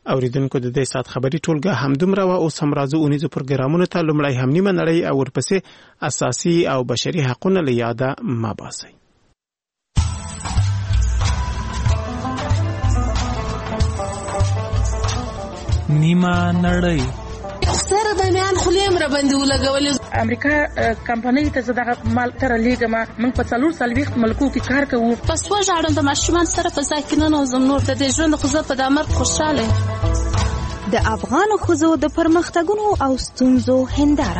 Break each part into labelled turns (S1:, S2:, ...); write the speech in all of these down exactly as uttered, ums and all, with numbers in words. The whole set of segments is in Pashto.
S1: اوریدونکو د دې سات خبري ټولګه همدومره و او سمرازو اونیزو پروګرامونو ته لمړی هم نیمه نړۍ او ورپسې اساسي او بشري حقوقونه لیاده ما باسي.
S2: نیمه نړۍ
S3: سره د میان خلیم را باندې ولګولې.
S4: امریکا کمپنۍ ته زړه مال تر لېګما موږ په څلور سلويخت ملکو کې کار کوو.
S3: پس و ژړم د ماشومان سره په ځای کې نه نوزم نور د دې ژوند خو زه په دامر خوشاله.
S5: د افغان ښځو د پرمختګونو او ستونزو هنداره.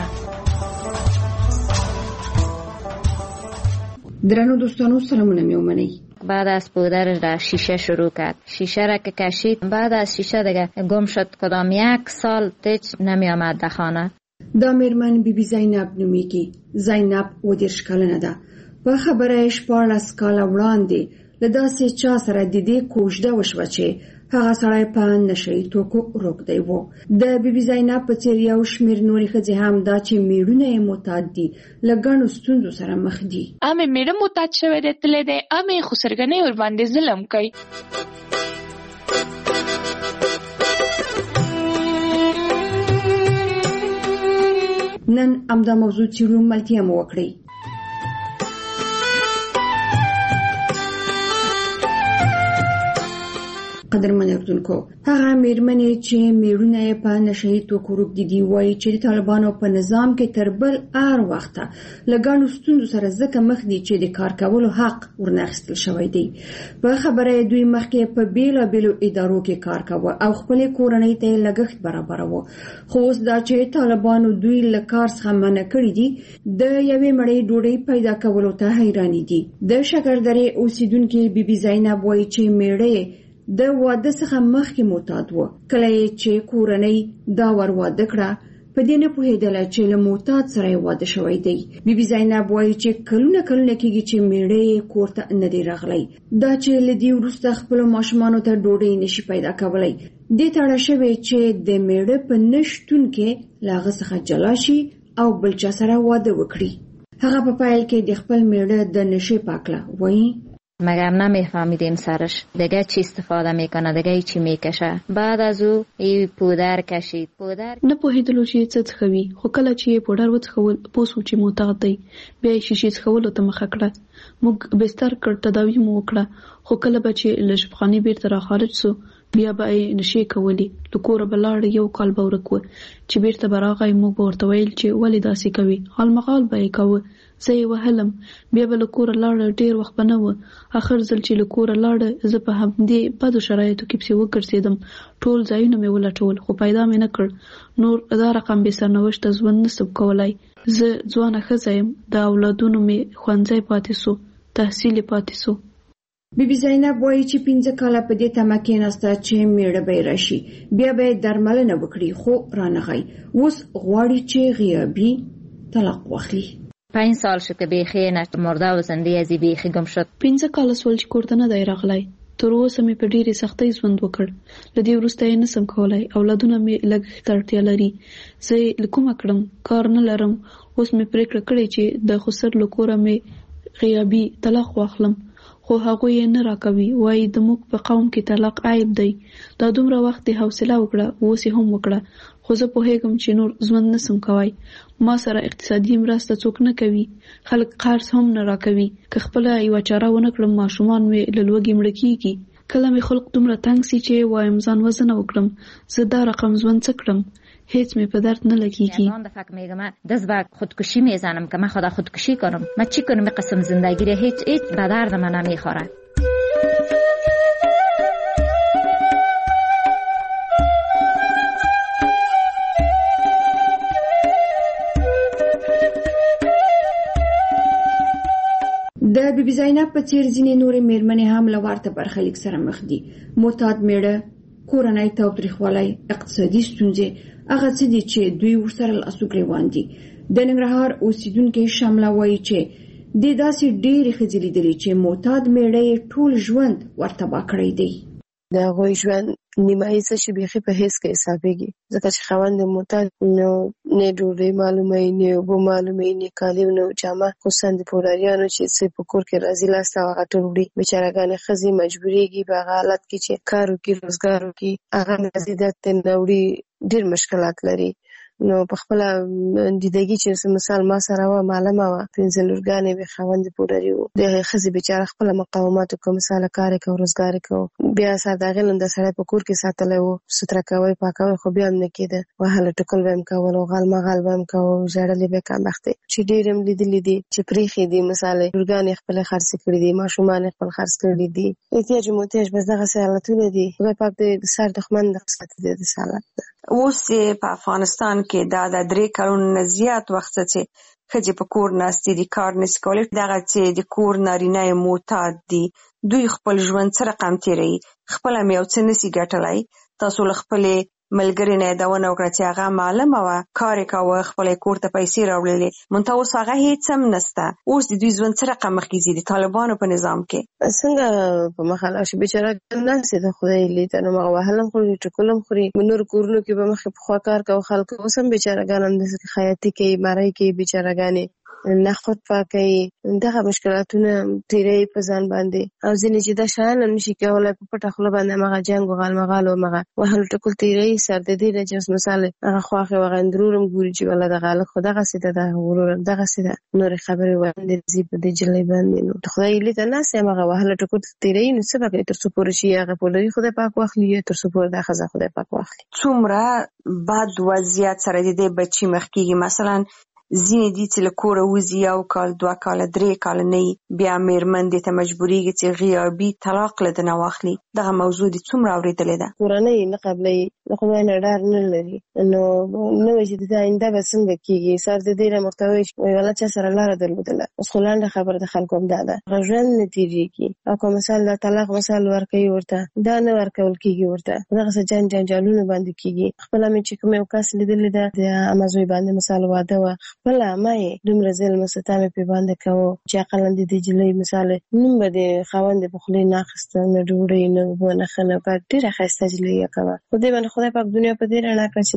S6: درنو دوستانو سلامونه میومنی.
S7: بعد از پودرش را شیشه شروع کرد. شیشه را که کشید بعد از شیشه دیگه گم شد. کدام یک سال تیچ نمی آمد در خانه.
S6: دا میرمن بی بی زینب نومیگی. زینب و دیرش کلنه ده. و خبرش پارلس کالا وړاندې لداسې چا سره د دې کوژده وشوه چې هغه سړی په نشهیي توکو روږدی و. د بی بی زینب په څېر یو شمېر نورې ښځې هم دا چې میړونه یې معتاد دي له ګڼو ستونزو سره مخ دي.
S8: امې میړه معتاد شوی دی تللی دی، امې خو سرګنۍ ورباندې ظلم کوي.
S6: نن همدا موضوع څېړو، ملتیا مو وکړئ. قدرمن اردوونکو، هغه میرمنې چې میړونه یې په نشهیي توکو روږدي دي وایي چې د طالبانو په نظام کې تر بل هر وخته له ګڼو ستونزو سره ځکه مخ دي چې د کار کولو حق ورنه اخیستل شوی دی. په خبره دوی مخکې په بیلابیلو ادارو کې کار کاوه او خپلې کورنۍ ته یې لګښت برابروه، خو اوس دا چې طالبانو دوی له کار څخه منع کړي دي د یوې مړۍ ډوډۍ پیدا کولو ته حیرانې دي. د شکردرې اوسیدونکې بی بی زینب وایي چې میړه د واده څخه مخکې معتاد و. کله چې کورنۍ دا ور واده کړه په دې نه پوهېدله چې له معتاد سره یې واده شوی دی. بی بی زینب وایي چې کلونه کلونه کېږي چې میړه یې کور ته نه دی راغلی. دا چې له دې وروسته خپلو ماشومانو ته ډوډۍ نشي پیدا کولی، دې تړه شوې چې د میړه په نه شتون کې له هغه څخه جلا شي او بل چا سره واده وکړي. هغه په پیل کې د خپل میړه د نشې په هکله وایي:
S7: مگر نمیفهمیدیم سرش دیگه چی استفاده میکنه، دیگه چی میکشه. بعد از او ای پودر کشید. پودر
S9: نه پوهیدلو چې څه څخوي، خو کله چې پودر وڅخول پوسو چې معتاد دی، بیا یې شیشې څخولو ته مخه کړه. موږ بستر کړ، تداوی مو وکړه، خو کله به چې له شفخانې بیرته را خارج سو بیا به یې نشې کولې. له کوره به لاړ، یو کال به ورک و چې بیرته به راغی. موږ به ورته ویل چې ولې داسې کوي، حال مغال به یې کوه. زه یې وهلم، بیا به له کوره لاړه، ډېر وخت به نه و. آخر ځل چې له کوره لاړه زه په همدې بدو شرایطو کې پسې وګرځېدم. ټول ځایونه مې ولټول خو پیدا مې نه کړ. نور دا رقم بې سرنوشته ژوند نسم کولی. زه ځوانه ښځه یم، د اولادونو مې ښوونځی پاتې سو، تحصیل یې پاتې سو.
S6: بی بی زینب وایي چې پنځه کاله په دې تمه کېناسته چې میړه به یې راشي، بیا به یې درملنه وکړي، خو رانغی. اوس غواړي چې غیابي طلاق واخلي.
S7: پنج سال شد که بیخی نشد، مرده و زنده ازی بیخی گم شد.
S9: پنځه کاله سول چې کور ته نه دی راغلی. تر اوسه مې په ډېرې سختۍ ژوند وکړ. له دې وروسته یې نسم کولی. اولادونه مې لږ ته اړتیا لري. زه یې له کومه کړم، کار نه لرم. اوس مې پرېکړه کړې چې د خسر له کوره مې غیابي طلاق واخلم، خو هغوی یې نه راکوي. وایي د موږ په قوم کې طلاق عیب دی. دا دومره وخت یې حوصله وکړه، اوس یې هم وکړه، خو زه پوهېږم چې نور ژوند نسم کوی. ما سره اقتصادي مرسته څوک نه کوي، خلک قرض هم نه راکوي. که خپله یوه چاره ونه کړم ماشومان مې له لوږې مړه کېږي. کله مې خلق دومره تنګ سي چې وایم ځان وزنه وکړم، زه دا رقم ژوند څه کړم، هیچ می په درد نه لگیږي.
S7: من فکر میگم دست به خودکشی میزنم که من خدا خودکشی کنم. من چی کنم؟ این قسم زندگی را هیچ هیچ به درد من نمیخوره.
S6: د بی بی زینب په څیر ځینې نورې میرمنې هم له ورته برخلیک سره مخ دي. معتاد میړه، کورنۍ تاوتریخوالی، اقتصادي ستونزې، هغه څه دي چې دوی ورسره لاسو ګریوان دي. د ننګرهار اوسیدونکې شمله وایي چې د داسې ډېرې ښځې لیدلي چې معتاد میړه یې ټول ژوند ورتباه کړی دی.
S10: د هغوی ژوند نیمایي څه شي بیخي په هیڅ کې حسابېږي، ځکه چې خاوند محتاج نو نه ډوډۍ معلومه یې، نه اوبه معلومه یې، نه کالي، نه جامه، خصوصا د پولاریانو چې څه په کور کې راځي لاسته هغه ټول وړي. بیچارهګانې ښځې مجبورېږي په هغه حالت کې چې کار وکړي، روزګار وکړي، هغه مزیدات ته نه وړي، ډېر مشکلات لري. نو په خپله دیدګي چې مثال ما سره وه، معلمه وه، پنځه لورګانې وې، خاوند یې پولري و. د ښځې بیچاره خپله مقاومت وکړو، مثاله کار یې کوو، روزګار یې کوو. بیا سر د هغې نه د سړی په کور کې ساتلی و، ستره کوی پاکوی، خو بیا هم نه کېده. وهله ټوکل به یې هم کولو، غل مغل به یې هم کوو، ژړلې به یې کمبختې چې ډېر هم لیدلي دي چې پرېښې دي. مثاله لورګانې خپلې خرڅې کړي دي، ماشومان یې خپل خرڅ کړي دي. احتیاج محتاج بس دغسې حالتونه دي. خدای پاک دې د سر دښمن دغه ساتي د داسې حالت ده.
S11: اوس په افغانستان کې دا د درې کلونو نه زیات وخت چې ښځې په کور ناستې دي، کار نشي کولی. دغه چې د کور نارینه یې معتاد دي، دوی خپل ژوند څه رقم تېروي، خپله هم یو څه نشي ګټلی. تاسو له خپلې ملګرې نه یادونه وکړه چې هغه معلمه وه، کار یې کوه، خپله یې کور ته پیسې راوړلې، منتها اوس هغه هېڅ هم نشته. اوس د دوی ژوند څه رقم مخکې ځي د طالبانو په نظام کې؟
S10: څنګه په مخه لاړ شي؟ بیچاره ناستې ده، خدای یې لیده، نو هغه وهل هم خوري، ټکول هم خوري. نور کورونو کې به مخکې پخوا کار کوه خلکو، اوس هم بیچارهګان همداسې خیاطي کوي، مرۍ کوي، بیچارهګانې نخود پاکوي. دغه مشکلاتونه تېروي په ځان باندې. او ځینې چې دا شیان هم نشي کولی، په پټه خوله باندې همغه جنګ و غالمغال و همغه وهل ټکول تېروي. سر د دې نه چې اوس مثال هغه خواښې وغه اندرور هم ګوري چې والله دغه هلک خو دغسې ده، دغه ورور هم دغسې ده، نورې خبرې وړاندې ځي په دې جلۍ باندې. نو د خدای لیده ناست یم، هغه وهله ټکول تېروي. نو څه به کوي تر څو پورې شي هغه پولري خدای پاک واخلي، یا تر څو پورې دا ښځه خدای پاک واخلي.
S11: څومره بد وضعیت سره د دې بچي مخ کېږي؟ مثلا ځینې دي چې له کوره وځي، یو کال، دوه کاله، درې کاله نه وي، بیا مېرمن دې ته مجبورېږي چې غیابي طلاق له ده نه واخلي. دغه موضوع دې څومره اورېدلې ده؟
S10: کورنۍ نه قبلوي، د خدای نه ډار نه لري. نو نه وایي چې د ده آینده به څنګه کېږي. سر د دې نه ورته وایي چې وایي والله چا سره لاره درلودله. اوس خو لنډه خبره د خلکو هم دا ده، هغه ژوند نه تېرېږي. او که مثال دا طلاق مثال ورکوي ورته، دا نه ورکول کېږي ورته، دغسې جنګ جنجالونه باندې کېږي. خپله مې چې کوم یو کس لیدلې ده، د عمه زوی باندې مثال واده وه، خپله عمه یې دومره ظلم و ستم یې پرې باندې کوو چې عقلاً د دې جلۍ مثال نوم به د خاوند یې په خولې نه اخیسته، نه ډوډۍ، نه اوبه، نه ښه، نه بد. ډېره ښایسته جلۍ یې کوه. خو دې باندې خدای پاک دنیا په دې رڼا کړه چې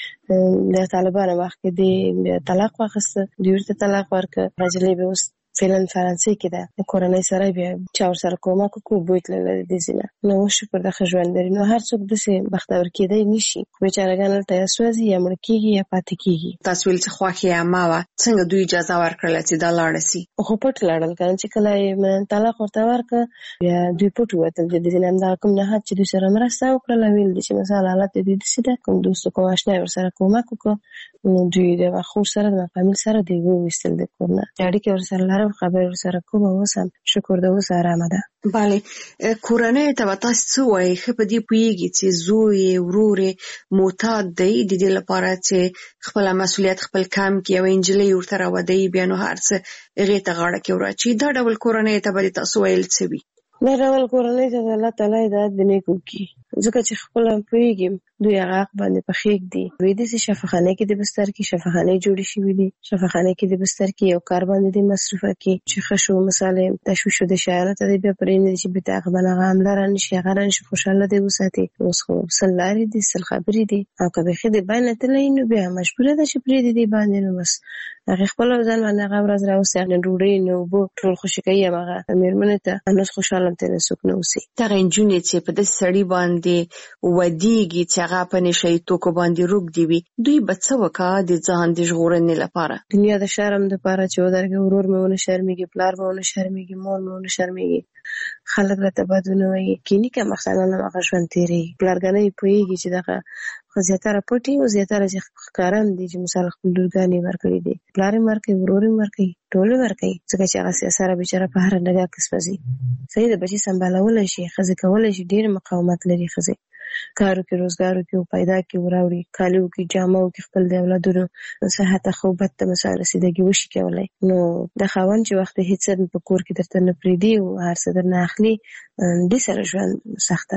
S10: د طالبانو وخت کې دې طلاق واخیسته، دوی ورته طلاق ورکړه. هغه جلۍ به اوس فعلا فرانسې کې ده، د کورنۍ سره بیا چا ورسره کومک وکړو، بوی تللی د دې ځای نه. نو شکر د ښه ژوند لري. نو هر څوک داسې بختور کېدی نشي. بیچارهګان هلته یا سوځي، یا مړه کېږي، یا پاتې کېږي.
S11: تاسو ویل چې خوښې یې عمه وه، څنګه دوی اجازه ورکړله چې دا لاړه سي؟
S10: خو پټ لاړل که نه، چې کله یې طلاق ورته ورکړه بیا دوی پټ ووتل. د دې نه همدغه کوم نهاد چې دوی سره مرسته وکړله، ویل دي چې مثال حالت د دوی داسې ده، کوم دوست کوم اشنا یې ورسره کومک وکړو، نو دوی د خور سره د فامیل سره دوی وویستل د کور نه. اړیکې ورسره لرم، خبرې ورسره کوم. اوس هم شکر د اوس ارامه ده.
S11: بله، کورنۍ ته به تاسو څه وایي؟ ښه په دې پوهېږي چې زوی یې، ورور یې معتاد دی، د دې لپاره چې خپله مسؤلیت خپل کم کړي، یوه نجلۍ ورته راودوي، بیا نو هر څه هغې ته غاړه کې وراچوي. دا ډول کورنۍ ته به د تاسو ویل څه وي؟
S10: دا ډول کورنۍ ته د الله تعالی هدایت د نیکو وکړي، ځکه چې خپله پوهېږي دوی هغه حق باندې په خېږ دي. دوی داسې شفاخانۍ کې د بستر کې شفاخانۍ جوړې شوي دي، شفاخانۍ کې د بستر کې یو کار باندې د مصروفه کې چې ښه شو، مثال تشویش د شیانو ته دی بیا پرېنږدي چې بېرته هغه باندې هغه حمله رانشي، هغه رانشي، خوشحاله دی وساتي. اوس خو سل لارې دي، سل خبرې دي. او که بیخي د بین نه تللی نو بیا مجبوره ده چې پرېږدي دې باندې. نو بس هغې خپله ځان باندې هغه ورځ راوسي، نه ډوډۍ، نه اوبه، ټول خوشي کوي همغه مېرمنې ته. نو خوشحاله هم ترې څوک نه اوسي.
S11: دغه نجونې چې په داسې سړي باندې ودېږي چې هغه په نشه یي توکو باندې روږدې وي، دوی به څه وکړه د ځان د ژغورنې لپاره؟
S10: دنیا د شرم دپاره چې ودرېږي، ورور مې ونه شرمېږي، پلار مې ونه شرمېږي، مور مې ونه شرمېږي، خلک راته بد ونه وایي، کیني که مخصنان هم هغه ژوند تېرېږي. پلارګنۍ پوهېږي چې دغه خو زیاتره پټي او زیاتره چې ښکاره هم دي چې مثال خپل لورګانې ورکړي دي، پلار یې ورکوي، ورور یې ورکوي، ټول یې ورکوي، ځکه چې هغه سیاسره بیچاره په هره ډګر کې سوځي. صحیح د بچي سنبالولی شي، ښځې کولی شي، ډېر مقاومت لري ښځې، کار وکړي، روزګار وکړي، پیدا کړي، وراوړي، کالي وکړي، جامه وکړي، خپل د اولادونو صحت ښه بد ته مثال رسیدګي وشي کولی. نو د خاوند چې وخت هېڅ څه په کور کې درته نه پرېږدي او هر څه درنه اخلي، دې سره ژوند سخته ده.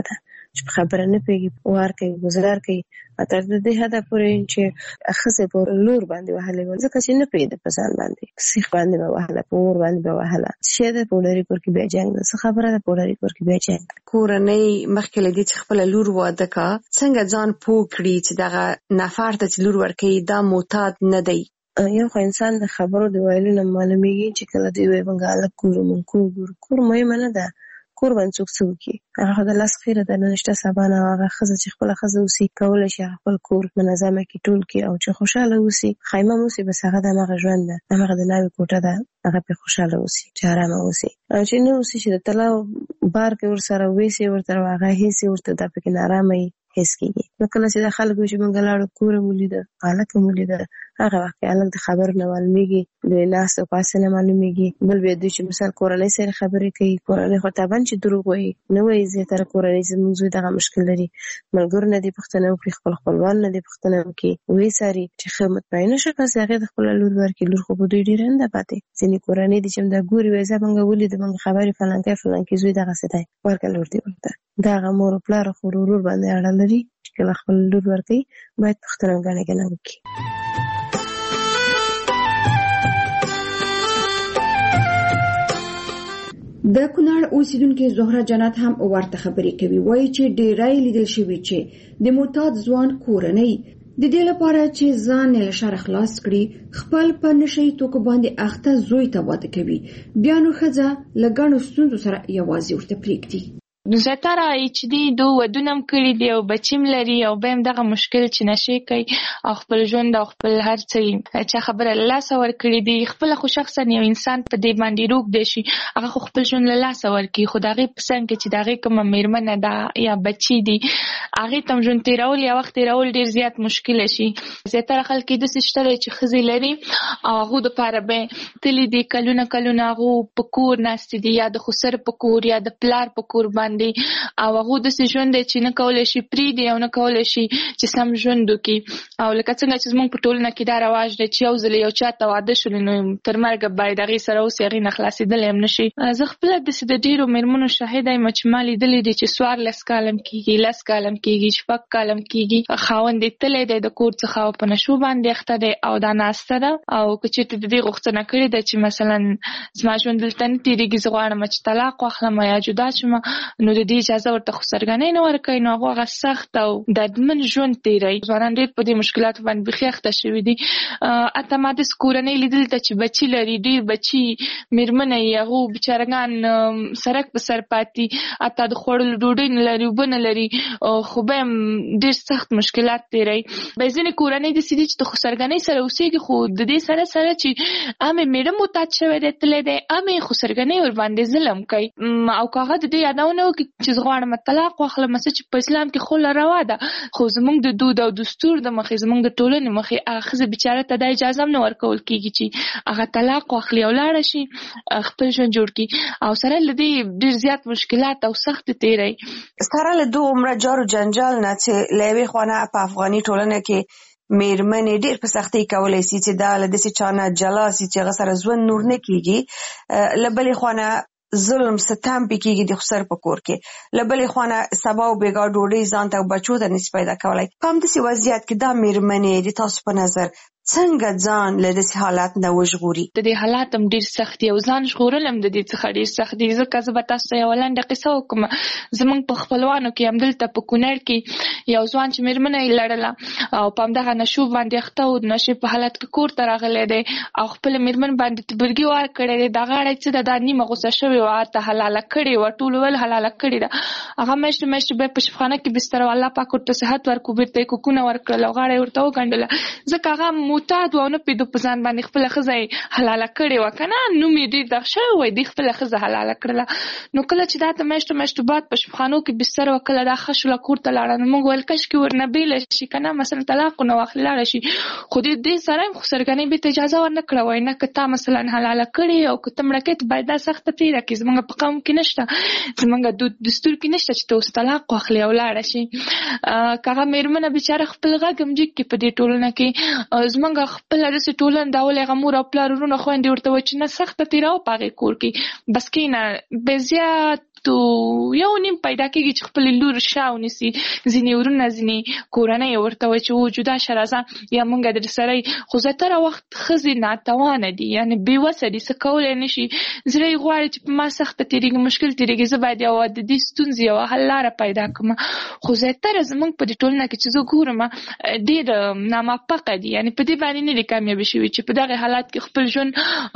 S10: چې خبره نه پیږي وار کوي گزار کوي تر دې حده پورې چې خزه په لور باندې وهلې ځکه چې نه پیدا په ځان باندې سیخ باندې به وهله په اور باندې به وهله شه د پولاري کور کې بیا جنگ څه خبره ده پولاري کور کې بیا جنگ
S11: کورنۍ مخکې لدی چې خپل لور واده کا څنګه ځان پوه کړی چې دغه نفر ته لور ورکړي دا معتاد نه دی
S10: یو خو انسان د خبرو دی ویلو نه معلومیږي چې کله دی وي بنګاله کور مون کور کور مې نه ده کور باندې څوک څوک هغه د لاس خیره د ننشته سبانه هغه خزه چې خپل خزه وسی کول شي خپل کور منظمه کی ټول کی او چې خوشاله وسی خیمه موسی بس هغه د مغه ژوند ده هغه د ناوی کوټه ده هغه په خوشاله وسی چې آرام وسی او چې نو وسی چې د تلاو بار کې ور سره وېسي ورته هغه هيسي ورته د پکې نارامي هیڅ کیږي نو کله چې د خلکو چې منګلاړو کور مولیده حالکه مولیده هغه وخت الګ د خبر نه معلومیږي د ناس او پاسه نه معلومیږي بل به د چې مثال کورنۍ سره خبرې کوي کورنۍ خو تابان چې دروغ وایي نو وایي زه تر کورنۍ زموږ دغه مشکل لري ملګر نه دی پښتنه او خپل خپلوان نه دی پښتنه کوي وې ساري چې خدمت پاینه شي پس هغه د خپل لور ورکې لور خو دوی ډیر نه پاتې ځینې کورنۍ دي چې دا ګوري وایي زمونږ ولې د منګ خبرې فلان کې فلان کې زوی دغه ستای ورکه لور دی ورته دا غمور پلار خو ورور باندې اړه لري چې خپل لور ورکې باید پښتنه غاڼه کنه وکړي
S6: د کونړ اوسیدونکو زهره جنت هم ورته خبرې کوي وایي چې ډیرای لیدل شوی چې د معتاد ځوان کورنۍ د دې لپاره چې ځان له شر خلاص کړي خپل په نشي توکو باندې اخته زوی ته واده کوي بیا نو خزه لګانو ستونزو سره یوازې ورته پریږدي
S8: زیاتره چې دی دو ودونم کړی دی او بچیم لري او بهم دغه مشکل چې نشي کوي او خپل ژوند او خپل هر څه چې خبره الله سور کړی دی خپل خو شخصا یو انسان په دې باندې روغ دی شي هغه خپل ژوند الله سور کوي خدای پسند کې چې دغه کوم میرمن ده یا بچی دی هغه تم ژوند تیرول یا وخت تیرول ډیر زیات مشکل شي زیاتره خلک د سشتره چې خزي لري او هغه د پاره به تلی دی کلونه کلونه هغه په کور ناست دي یا د خسر په کور یا د پلار په کور باندې او هغه د ژوند چې نه کولای شي پری دی او نه کولای شي چې سم ژوند وکړي او لکه څنګه چې موږ په ټولنه کې دا رواج دی چې یو ځل یو چاته واده شول نو تر مرګ باید هغه سره اوس هغه نه خلاصېدل هم نشي زه خپل د ډیرو میرمنو شاهد یم چې مالي دلې دي چې سوار لس کالم کېږي لس کالم کېږي شپږ کالم کېږي خاوند تلې دی د کور څخه په نشو باندې اخته دی او دا ناسته ده او چې ته د دې غوښتنه کړې ده چې مثلا زما ژوند دلته نه تیریږي زه غواړم چې طلاق واخلم یا جدا شم نو د دې اجازه ورته خسرګنۍ نه ورکوي نو هغه سخت او دردمن ژوند تیری ځوانان ډېر په دې مشکلاتو باندې بخي اخته شوي دي اته ما د کورنۍ لیدل ته چې بچي لري ډېر بچي میرمنې یې هغه بیچارهګان سرک په سر پاتې اته د خوړلو ډوډۍ نه لري اوبه نه لري خو به هم ډېر سخت مشکلات تیری به ځینې کورنۍ داسې دي چې د خسرګنۍ سره اوسېږي خو د دې سره سره چې امې میړه معتاد شوی دی تللی دی امې خسرګنۍ ورباندې ظلم کوي او که هغه د دې یادونه وکړي چې غواړم طلاق واخلم چې په اسلام کې خو روا ده خو زمونږ د دود او دستور د مخې زمونږ د ټولنې مخې هغه ښځه بیچاره ته د اجازه هم نه ورکول کېږي چې هغه طلاق واخلي او لاړه شي خپل ژوند جوړ کړي او سره له دې ډېر زیات مشکلات او سخت تیری
S11: سره له دوه عمره جار او جنجال نه چې له یوې خوا نه په افغاني ټولنه کې میرمنې ډېر په سختۍ کولی شي چې دا له داسې چا نه جلا شي چې هغه سره ژوند نور نه کېږي له بلې خوا نه ظلم ستم پکېږي د خسر په کور کې لبلې خوانه سبا او بیګا ډوډۍ ځان ته بچو ته نس پیدا کولای په همداسې وضعیت کې دا میرمنې د تاسو په نظر څنګه ځان له داسې حالات نه وژغوري
S8: د دې حالات هم ډېر سخت دي او ځان ژغورل هم د دې څخه ډېر سخت دي ځکه زه به تاسو ته یوه لنډه قصه وکړم زموږ په خپلوانو کې همدلته په کونړ کې یو ځوان چې میرمنه یې لرله او په همدغه نشو باندې اخته و د نشې په حالت کې کور ته راغلی دی او خپله میرمن باندې تبرګي وار کړی دی دا غاړه چې ده دا نیمه غوسه شوې وه هلته حلاله کړې وه ټولو ویل حلاله کړې ده هغه میاشتې میاشتې بیا په شفخانه کې بستره الله پاک ورته صحت ورکړو بېرته یې کوکونه ورکړل او غاړه یې ورته وګنډله ځکه هغه معتاد و او نه پوهېدو په ځان باندې خپله ښځه یې حلاله کړې وه که نه نوم یې ډېر دغ شوی وی دوی خپله ښځه حلاله کړله نو کله چې دا ته میاشتو میاشتو بعد په شفخانو کې بستره وه کله دا ښه شوله کور ته لاړه نو موږ ویل کشکې ورنه بېله شي که نه مثلا طلاق ونه واخلي لاړه شي خو دې دې سره هم خو سرګنۍ بېرته اجازه ورنه کړه وایي نه که تا مثلا حلاله کړې او که ته مړه کوې ته باید دا سخته پرېږده کړې زموږ په قوم کې نشته زموږ دود دستور کې نشته چې ته اوس طلاق واخلې او لاړه شي که هغه مېرمنه بېچاره خپل غږ هم جګ کړي په دې ټولنه کې زموږ خپله داسې ټولنه دا ولې هغه مور او پلار ورونه خویندې ورته وایي چې نه سخته تېروه په هغې کور کې بس کښېنه بې زیات یو نیم پیدا کېږي چې خپل لور شا ونیسي. ځینې ورونه ځینې کورنۍ ورته وایي چې و جدا شه راځه یا موږ در سره. خو زیاتره وخت ښځې ناتوانه دي، یعنې بېوسه دي، څه کولی نه شي. زړه یې غواړي چې په ما سخته تېرېږي، مشکل تېرېږي، زه باید یوه د دې ستونزې یوه حل لاره پیدا کړم. خو زیاتره زموږ په دې ټولنه کې چې زه ګورم ډېر ناموفقه دي، یعنې په دې باندې نه دي کامیابه شوي چې په دغه حالات کې خپل ژوند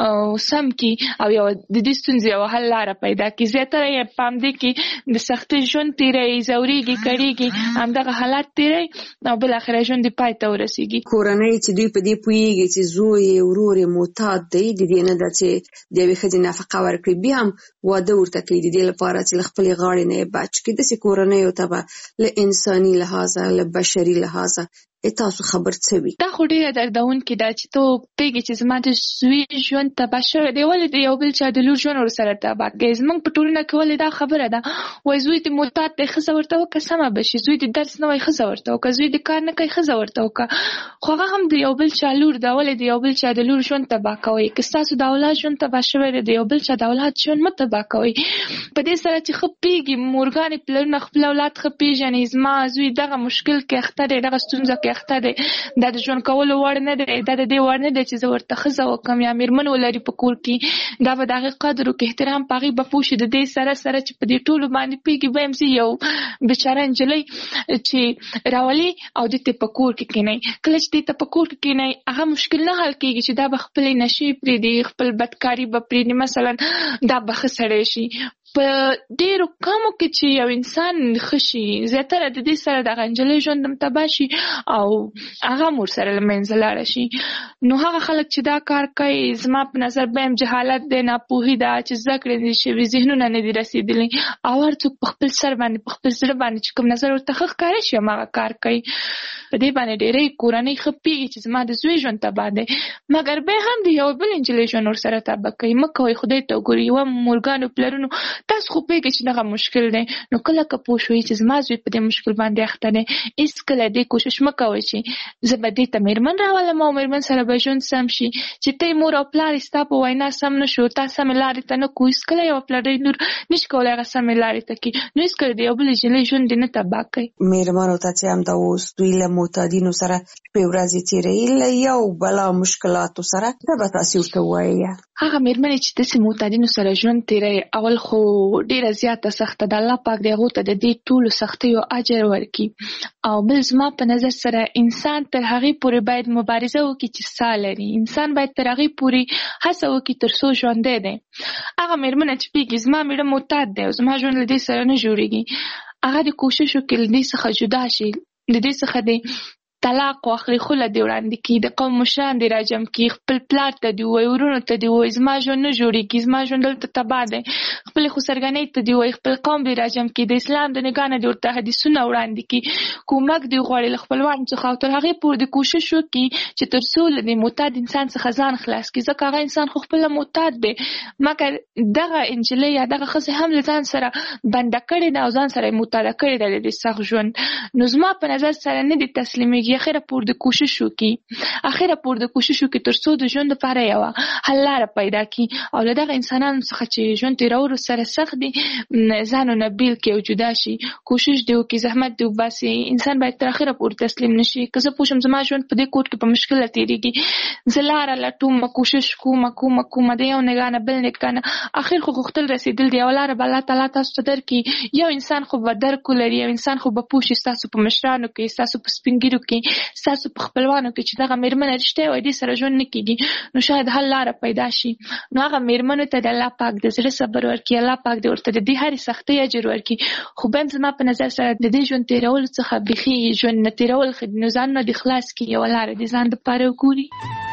S8: سم کړي او یو د دې ستونزې یوه حل لاره پیدا کړي. زیاتره یې په همدې کې د سختۍ ژوند تېروي، ځورېږي، کړېږي، همدغه حالات تېروي او بالاخره ژوند یې پای ته ورسېږي.
S11: کورنۍ چې دوی په دې پوهېږي چې زوی یې ورور یې معتاد دی، د دې نه ده چې د یوې ښځې نفقه ورکړي، بیا هم واده ورته کوي د دې لپاره چې له خپلې غاړې نه یې بچ کړي. داسې کورنیو ته به له انساني لحاظه، له بشري لحاظه تاسو خبر څه وي؟
S8: دا خو ډېره دردونکې ده چې ته پوهېږې چې زما د زوی ژوند تباه شوی دی، ولې د یو بل چا د لور ژوند ورسره تباه کوي. زموږ په ټولنه کې ولې دا خبره ده، وایي زوی دې معتاد دی، ښځه ورته وکړه سمه به شي، زوی دې درس نه وایي ښځه ورته وکړه، زوی دې کار نه کوي ښځه ورته وکړه. خو هغه هم د یو بل چا لور ده، ولې د یو بل چا د لور ژوند تباه کوئ؟ که ستاسو د اولاد ژوند تباه شوی دی، د یو بل چا د اولاد ژوند مه تباه کوئ. په دې سره چې ښه پوهېږي مورګانې پلرونه خپل اولاد ښه پېژني، زما زوی دغه مشکل کې اخته دی، دغه ستونزه کې اخته دی، دا د ژوند کولو وړ نه دی، دا د دې وړ نه دی چې زه ورته ښځه وکړم یا مېرمن ولري په کور کې. دا به د هغې قدر وکړي، احترام په هغې به پوه شي. د دې سره سره چې په دې ټولو باندې پوهېږي ویم زه یو بېچاره نجلۍ چې راولي او دې ته په کور کې کښېنئ. کله چې دې ته په کور کې کښېنئ هغه مشکل نه حل کېږي چې دا به خپلې نشې پرېږدي، خپل بدکاري به پرېږدي، مثلا دا به ښه سړی شي. په ډېرو کمو کې چې یو انسان ښه شي، زیاتره د دې سره دغه نجلۍ ژوند هم تباه شي او هغه هم ورسره له منځه لاړه شي. نو هغه خلک چې دا کار کوي زما په نظر بیم جهالت دی، ناپوهي ده، چې زده کړې نه دي شوي، ذهنونه نه دي رسېدلي او هر څوک په خپل سر باندې په خپل زړه باندې چې کوم نظر ورته ښه ښکاره شي هماغه کار کوي. په دې باندې ډېرې کورنۍ ښه پوهېږي چې زما د زوی ژوند تباه دی، مګر بیا هم د یو بل نجلۍ ژوند ورسره تباه کوي. مه کوئ، خدای ته وګورئ. یوه مورګانو پلرونو تاسو خو پوهېږئ چې دغه مشکل دی، نو کله که پوه شوئ چې زما زوی په دې مشکل باندې اخته دی، هېڅکله دې کوشش مه کوئ چې زه به دې ته مېرمن راولم او مېرمن سره به ژوند سم شي. چې ته یې مور او پلار یې ستا په وینا سم نه شو، تا سمې لارې ته نه کړو، هېڅکله یوه پلرۍ لور نشي کولی هغه سمې لارې ته کړي. نو هېڅکله د یو بل نجلۍ ژوند دې نه تباه کوي.
S11: مېرمنو ته چې همدا اوس دوی له معتادینو سره شپې ورځې تېروي، له یو بلا مشکلاتو سره، څه به تاسې ورته ووایئ؟
S8: هغه مېرمنې چې داسې معتادینو سره ژوند تېروي، اول خو ډېره زیاته سخته ده. الله پاک دې هغو ته د دې ټولو سختیو اجر ورکړي. او بل زما په نظر سره انسان تر هغې پورې باید مبارزه وکړي چې ساه لري. انسان باید تر هغې پورې هڅه وکړي تر څو ژوندی دی. هغه مېرمنه چې پوهېږي زما مېړه معتاد دی او زما ژوند له دې سره نه جوړېږي، هغه د کوشش وکړي له دې څخه جدا شي، د دې څخه د طلاق واخلي، خوله دې وړاندې کړي، د قوم مشران دې راجم کړي، خپل پلار ته دې ووایي، ورونو ته دې ووایي زما ژوند نه جوړېږي، زما ژوند دلته تباه دی، خپلې خسرګنۍ ته دې ووایي، خپل قوم دې راجم کړي، د اسلام د نګاه نه دې ورته حدیثونه وړاندې کړي، کومک دې وغواړي له خپلوانو څخه او تر هغې پورې دې کوشش وکړي چې تر څو له دې معتاد انسان څخه ځان خلاص کړي، ځکه هغه انسان خو خپله معتاد دی، مګر دغه نجلۍ یا دغه ښځې هم له ځان سره بنده کړې ده او ځان سره یې معتاده کړې ده د دې سخت ژوند. نو زما په نظر سره نه دې تسلیمېږي، اخره پورې د کوشش وکړي، اخره پورې د کوشش وکړي تر څو د ژوند لپاره یوه حل لاره پیدا کړي او له دغه انسانانو څخه چې ژوند تېرولو سره سخت دي ځان ونه بیل کړي او جدا شي، کوشش دې وکړي، زحمت دې وباسي. انسان باید تر اخره پورې تسلیم نه شي. که زه پوه شم زما ژوند په دې کور کې په مشکله تېرېږي، زه لاره لټوم، کوشش کوم کوم کوم د یو نګاه نه بل نګاه نه، اخر خو غوښتل رسېدل د یوه لاره به الله تعالی تاسو ته درکړي. یو انسان خو به درک ولري، یو انسان خو به پوه شي ستاسو په مشرانو کې، ستاسو په سپین ږیرو کې، ستاسو په خپلوانو کې چې دغه مېرمنه رښتیا وایي دې سره ژوند نه کېږي، نو شاید حل لاره پیدا شي. نو هغه مېرمنو ته د الله پاک د زړه صبر ورکړي، الله پاک دې ورته د دې هرې سختۍ اجر ورکړي. خو بیا هم زما په نظر سره د دې ژوند تېرولو څخه بیخي ژوند نه تېرول ښه دي، نو ځانونه دې خلاص کړي، یوه لاره دې ځان دپاره وګوري.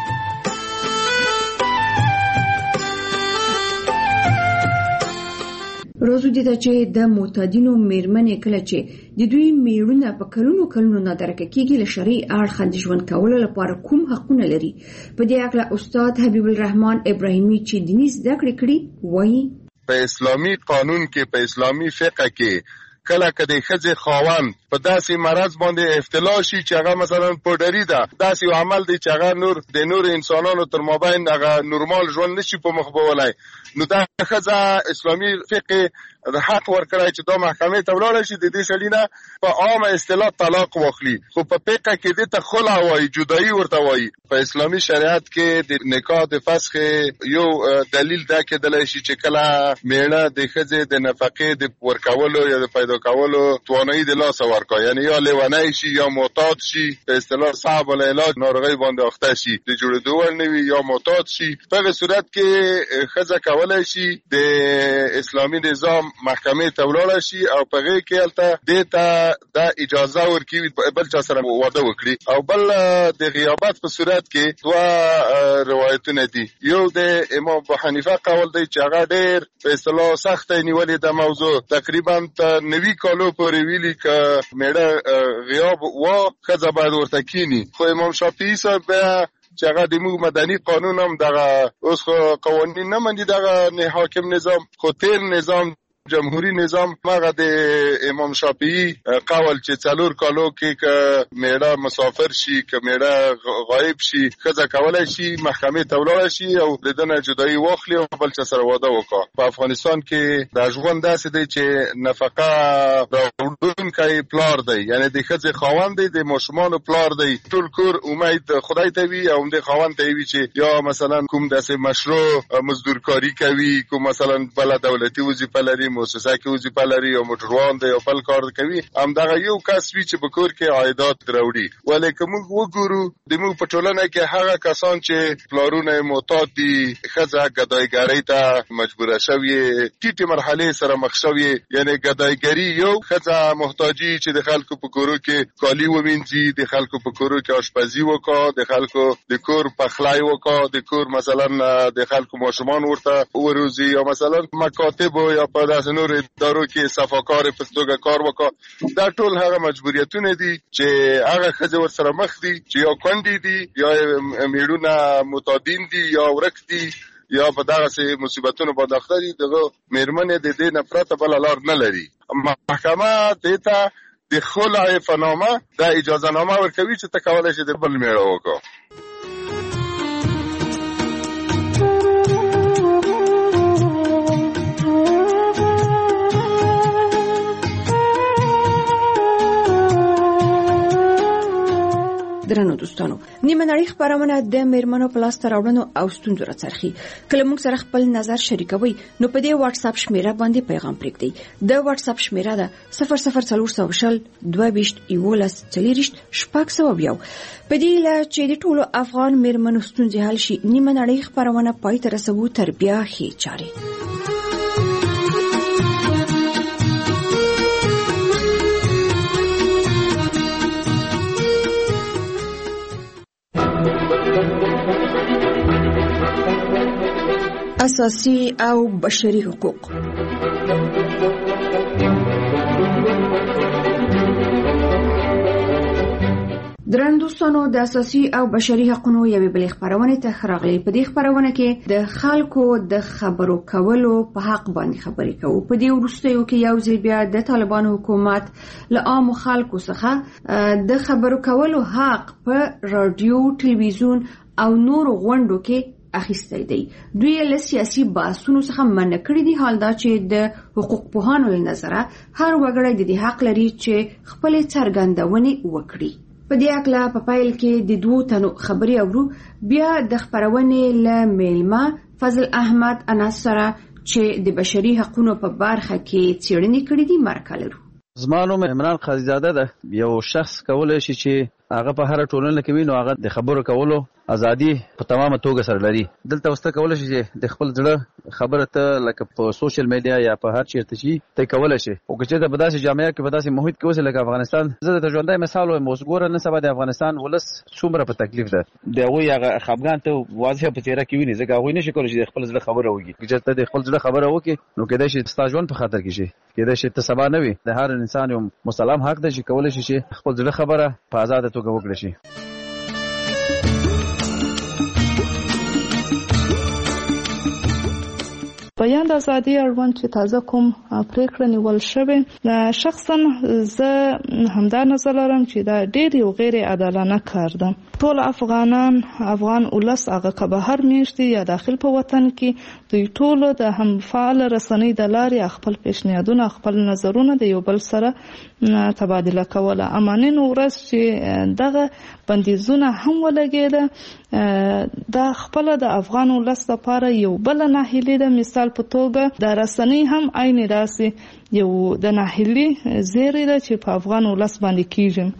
S6: روزو دې ته چې د معتادینو مېرمنې کله چې د دوی مېړونه په کلونو کلونو نادرکه کېږي، له شرعي اړخه د ژوند کولو لپاره کوم حقونه لري؟ په دې هکله استاد حبیب الرحمن ابراهیمي چې دیني زده کړې کړي وایي
S12: په اسلامي قانون کې، په اسلامي فقه کې کله که د ښځې خاوند په داسې مرض باندې ابتلا شي چې هغه مثلا پوډري ده، داسې یو عمل دی چې هغه نور د نور انسانانو تر مابین هغه نورمال ژوند نشي په مخ بولای، نو دا ښځه اسلامي فقه حق ورکړی چې دا محکمې ته ولاړه شي، د دې سړي نه په عامه اصطلاح طلاق واخلي. خو په فقه کې دې ته خلع وایي، جدایي ورته وایي. په اسلامي شریعت کې د نکاح د فسخ یو دلیل دا کېدلی شي چې کله میړه د ښځې د نفقې د ورکولو یا د پیدا کولو توانایي د لاسه ورکړي، یعنی یا لیونی شي یا معتاد شي، په اصطلاح صعب العلاج ناروغۍ باندې اخته شي، د جوړېدو وړ نه وي یا معتاد شي. په هغه صورت کې ښځه کولی شي د اسلامي نظام محکمې ته ولاړه شي او په هغې کې هلته دې ته دا اجازه ورکوي بل چا سره واده وکړي. او بل د غیابت په صورت کې دوه روایتونه دي. یو د امام ابو حنیفه قول دی چې هغه ډېر په اصطلاح سخته نیولې د موضوع، تقریبا تر نوي کالو پورې ویلي که میړه غیاب و ښځه باید ورته کیني. خو امام شافعي صاحب بیا چې هغه د موږ مدني قانون هم دغه اوس خو قوانین نه مني دغه حاکم نظام، خو تیر نظام جمهوری نظام هغه د امام شافعي قول چې څلور کالو کې که میړه مسافر شي، که میړه غایب شي، ښځه کولی شي محکمې ته ولاړه شي او د ده نه جدایي واخلي او بل چا سره واده وکړي. په افغانستان کې دا ژوند داسې دی چې نفقه راوړونکی پلار دی، یعنی د ښځې خاوند دی، د ماشومانو پلار دی. ټول کور امید خدای ته وي او همدې خاوند ته وي چې یا مثلا کوم داسې مشروع مزدورکاري کوي، کوم مثلا بله دولتي وظیفه لري، مؤسسه کې وظیفه لري او موټروان دی او بل کار کوي، همدغه یو کس وي چې په کور کې عایدات راوړي. ولې که موږ وګورو د موږ په ټولنه کې هغه کسان چې پلارونه معتاد دي، ښځه ګدایګرۍ ته مجبوره شوې، ټیټې مرحلې سره مخ شوې، یعنی ګدایګري یو، ښځه محتاجي چې د خلکو په کورو کې کالي ووینځي، د خلکو په کورو کې آشپزي وکړه، د خلکو د کور پخلی وکړه، د کور مثلا د خلکو ماشومان ورته وروزي، یا مثلا مکاتب یا په داسې نور ادارو کې صفاکار په توګه کار وکړه. دا ټول هغه مجبوریتونه دي چې هغه ښځې ورسره مخ دي چې یا کونډې دي یا میړونه معتادین دي یا ورک دي یا په دغسې مصیبتونو باندې اخته دي. دغه میرمنې د دې نه پرته بله لار نه لري. محکمه دې ته د خلع په نامه دا اجازه نامه ورکوي چې ته کولی شې د بل میړه وکړه.
S6: درنو دوستانو، نیمه نړۍ خپرونه د میرمنو په لاسته راوړنو او ستونزو راڅرخي. کله موږ سره خپل نظر شریکوي نو په دې واتس اپ شمیره باندې پیغام پرېږدئ. د واتس اپ شمیره ده صفر صفر څلور سوه شل دوه ویشت یولس څلېرویشت شپږ سوه یو. په دې هیله چې د ټولو افغان میرمنو ستونزې حل شي، نیمه نړۍ خپرونه پای ته رسوو تر بیا ښې چارې. اساسي او بشري حقوق. درن دوستانو، د اساسي او بشري حقوقو یوې بلې خبرونه ته راغلي. په دې خبرونه کې د خلکو د خبرو کولو په حق باندې خبرې کوو. په دې وروستیو کې یو ځل بیا د طالبانو حکومت له عامو خلکو څخه د خبرو کولو حق په رادیو، ټلویزیون او نور غونډو کې اخیستی دی. دوی له سیاسي بحثونو څخه منع کړی دی. حال دا چې د حقوق پوهانو له نظره هر وګړی د دې حق لري چې خپل څرګندونې وکړي. په دې اړه په پایل کې د دوه تنو خبري اورو. بیا د خبرونې له میلمه فضل احمد انس سره چې د بشري حقوقو په برخه کې څېړنې کړې دي مرکه لرو.
S13: زما نوم عمران قاضیزاده ده. یو شخص کولای شي چې هغه په هر ټولنه کې ویني، هغه د خبرو کولو ازادي په تمامه توګه سره لري. دلته وسته کولای شي چې د خپل ځړه خبره ته لکه په سوشل میډیا یا په هر چیرته شي ته کولای شي. او که چې د بداسي جامعه کې بداسي محیط کې اوسه لکه افغانستان، زه د ژوندۍ مثال وایم. اوس ګوره نن سبا د افغانستان ولس څومره په تکلیف ده. د هغوی هغه خفګان ته واضح په څېره کې ویني، ځکه هغوی نشي کولی چې د خپل زړه خبره وکړي. که چېرته د خپل زړه خبره وکړي نو کېدای شي ستا ژوند په خطر کې شي، کېدای شي ته سبا نه وي. د هر انسان یو مسلم حق ده چې کولی شي چې خپل زړه خبره په آزاده توګه وکړي شي.
S14: بیان د ازادي اړوند چې تازه کوم پریکړه نیول شوې، شخصا زه همدا نظر لرم چې دا ډېر یو غیر عادلانه کار ده. ټول افغانان افغان ولس هغه که بهر میشتي یا داخل په وطن کې، دوی ټول د هم فعال رسنۍ د لارې خپل پیشنهادونه خپل نظرونه د یو بل سره تبادله کوله. امانین ورځ چې دغه بندیزونه هم ولګېده دا خپل د افغان ولس لپاره یو بل ناهیلي ده. مثال په توګه د رسنۍ هم عین داسې یو د ناهیلي زیری ده چې په افغان ولس باندې کیږي.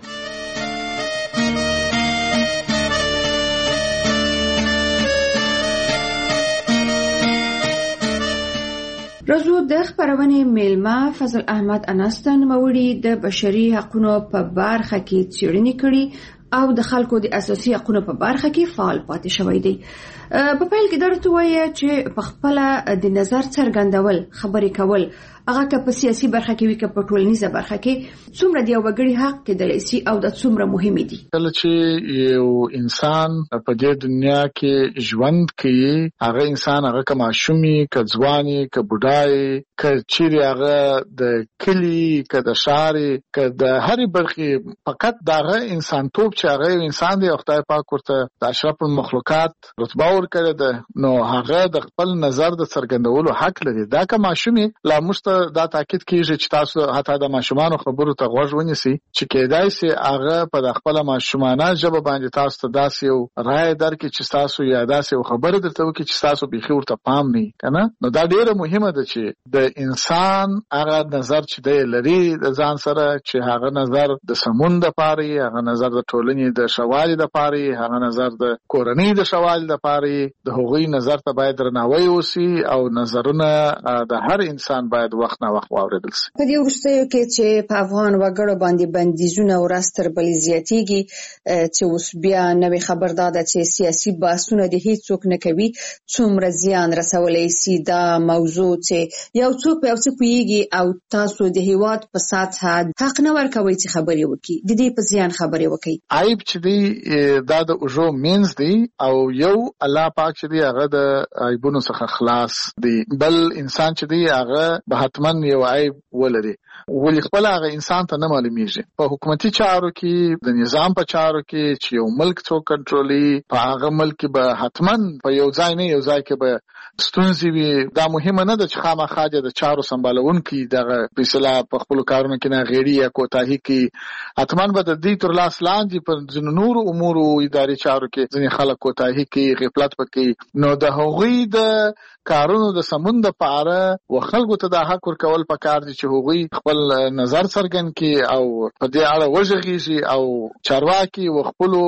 S6: رضو د خبرونې میلمه فضل احمد انستن موړي د بشري حقوقو په برخه کې څېړنې کړي او د خلکو د اساسي حقوقو په برخه کې فعال پاتې شوی دی. په پیل کې درته وایي چې په خپل د نظر څرګندول خبرې کول هغه که په سیاسي برخه کې وي که په ټولنیزه برخه کې څومره د یو وګړي حق کېدلی سي او د څومره مهم دي.
S15: کله چې یو انسان په دې دنیا کې ژوند کوي، هغه انسان هغه که ماشوم وي که ځوان وي که بوډا وي که چیرې هغه د کلي که د ښار که د هرې برخې، فقط دغه انسانتوب چې هغه یو انسان دی او خدای پاک ورته د اشرف المخلوقات رتبه ورکړې ده، نو هغه د خپل نظر د څرګندولو حق لري. دا که ماشوم لا موږ ته دا تاکید کیږي چې تاسو حتی د ماشومانو خبرو ته غوږ ونیسئ چې کېدای سي هغه په د خپل ماشومانه ژبه باندې تاسو ته داسې یو رایه درکړي چې تاسو یا داسې یو خبره درته وکړي چې تاسو بیخي ورته پام نه وي کنه. نو دا ډیره مهمه ده چې د انسان هغه نظر چې دی لري د ځان سره، چې هغه نظر د سمون دپاره وي، هغه نظر د ټولنې د ښه والي دپاره وي، هغه نظر د کورنۍ د ښه والي دپاره وي. د هغوی نظر ته باید درناوی وسي او نظرونه د هر انسان باید وخت نه وخت واورېدل شي.
S11: په دې وروستیو کې چې په افغان وګړو باندې بندیزونه ورځ تر بلې زیاتېږي، چې اوس بیا نوې خبر دا ده چې سیاسي بحثونه د هیڅوک نه کوي، څومره زیان رسولی سي دا موضوع چې یو څوک په یو څه پوهېږي او تاسو د هېواد په سطحه حق نه ورکوئ چې خبرې وکړي، د دې په زیان خبرې وکړي.
S15: عیب چې دی دا د اوږو منځ دی او یو الله پاک چې دی هغه د عیبونو څخه خلاص دی، بل انسان چې دی هغه به حتما یو عیب ولري، ولې خپل هغه انسان ته نه معلومیږي. په حکومتي چارو کې د نظام په چارو کې چې یو ملک څوک کنټرولي، په هغه ملک به حتما په یو ځای نه یو ځای کې به ستونزې وي. دا مهمه نه ده چې خامخا د چارو سمبالونکي دغه فیصله په خپلو کارونو کې نه غیري یا کوتاهي کوي، حتما به د دې تر لاس لاندې په ځینو نورو امورو اداري چارو کې ځینې خلک کوتاهي کوي، غفلت پکوي. نو د هغوی د کارونو د سمون دپاره و خلکو ته د حق ورکول پکار دي چې هغوی خپل نظر څرګند کړي او په دې اړه وږغیږي او چارواکي و خپلو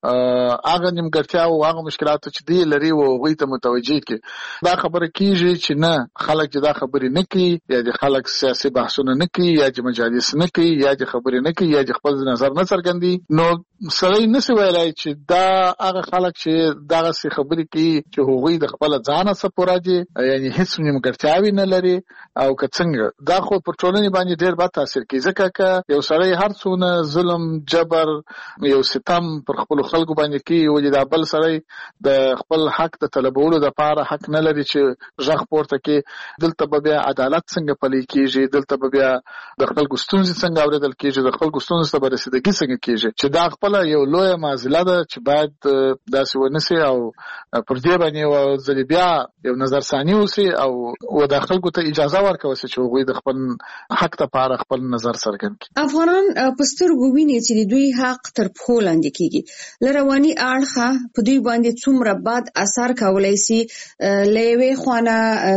S15: هغه نیمګړتیاو او هغه مشکلاتو چې دی لري و هغوی ته متوجه کړي. دا خبره کیږي چې نه خلک چې دا خبرې نه کوي، یا د خلک سیاسي بحثونه نه کوي، یا د مجالس نه کوي، یا د خبرې نه کوي، یا د خپل نظر نه څرګندي، نو سړی نشي ویلای چې دا هغه خلک چې دغسې خبرې کوي چې هغوی د خپله ځانه څه پوره دي، یعنې هېڅ نیمګړتیاوې نه لري او که څنګه. دا خو پر ټولنې باندې ډېر بد تاثیر کوي، ځکه که یو سړی هر څونه ظلم جبر یو ستم پر خپلو خلکو باندې کوي، ولې دا بل سړی د خپل حق د طلبولو دپاره حق نه لري چې غږ پورته کړي. دلته به بیا عدالت څنګه پلی کېږي، دلته به بیا د خلکو ستونزې څنګه اورېدل کېږي، د خلکو ستونزو ته به رسېدګي څنګه کېږي، چې دا خپله یو لویه معضله ده چې باید داسې ونه سي او پر دې باندې یوه ځلې بیا یو نظرثاني وسي او و د خلکو ته اجازه ورکوه چې هغوی د خپل حق دپاره خپل نظر څرګند کړي.
S11: افغانان په سترګو ویني چې د دوی حق تر پښو لاندې کېږي. له رواني اړخه په دوی باندې څومره بد اثر کولی سي. له یوې خوانه